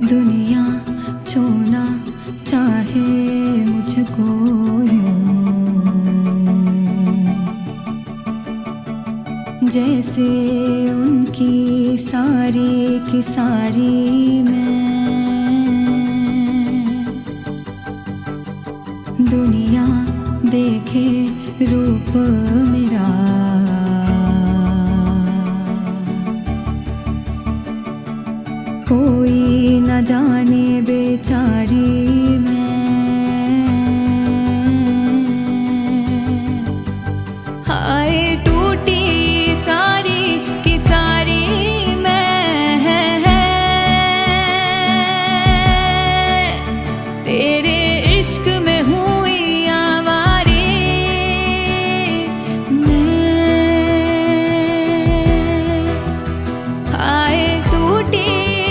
दुनिया छूना चाहे मुझको यूं, जैसे उनकी सारी की सारी मैं। दुनिया देखे रूप मेरा, कोई न जाने बेचारी मैं। हाय टूटी सारी की सारी मैं, तेरे इश्क में हुई आवारी मैं। हाय टूटी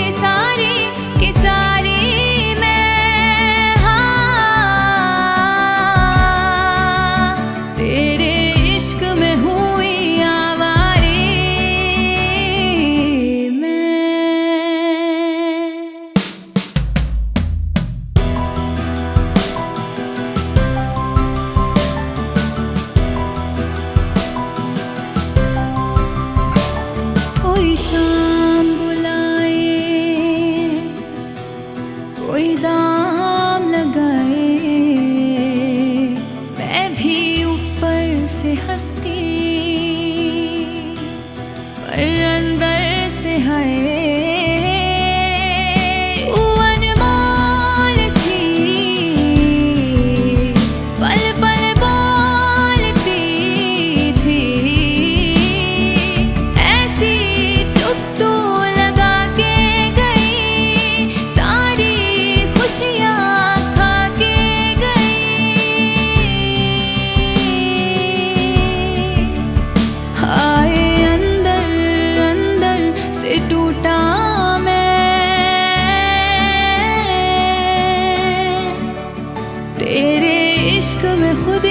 शाम बुलाए, कोई दाम लगाए, मैं भी ऊपर से हंसती पर अंदर से है टूटा मैं। तेरे इश्क में खुद